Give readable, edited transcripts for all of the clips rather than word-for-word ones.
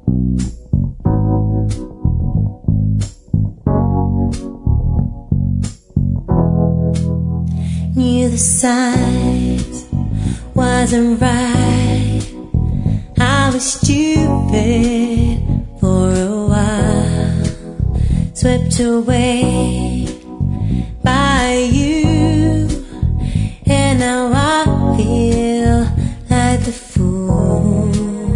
Knew the signs wasn't right. I was stupid for a while, swept away by you, and now I feel like the fool.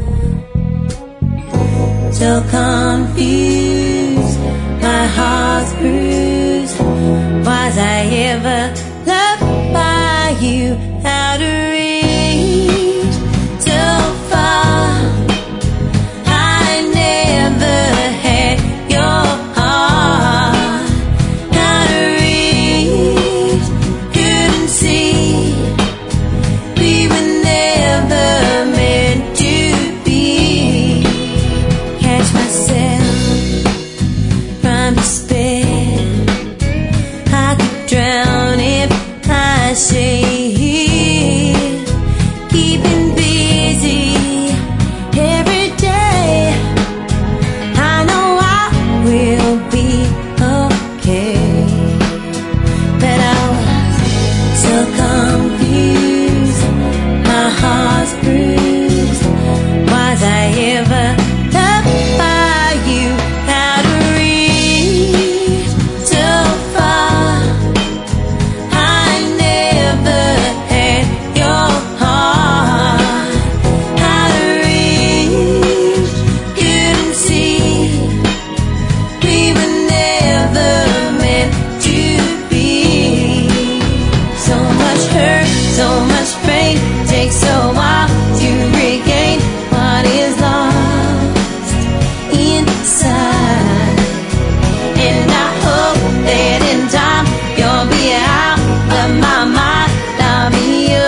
So confused, my heart's bruised. Was I ever loved by you? Out of reach, so far. I never had your heart. Out of reach, couldn't see. We were never meant to be. Catch myself from despair. I could drown if I say it. Keeping busy every day. I know I will be okay, but I was so confused, my heart's bruised. Was I ever loved by you? Out of reach, so far. I never had your heart. Out of reach, couldn't see. We were never meant to be. So much hurt, so much pain, takes a while to regain what is lost inside. And I hope that in time you'll be out of my mind. I'll be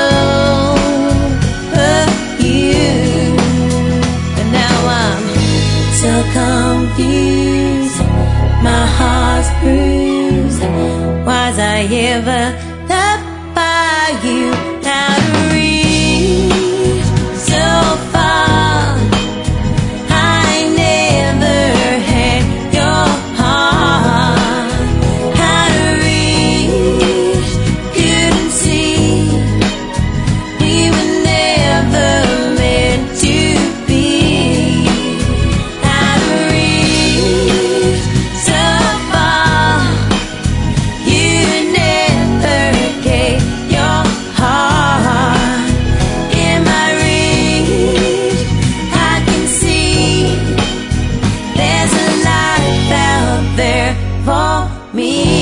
over you. But now I'm so confused, my heart's bruised. Was I ever loved by you? Out of reach, so far. I never had your heart. Out of reach, couldn't see. We were never meant to be. Out of reach, so far. You never gave your heart. In my reach, I can see there's a life out there for me.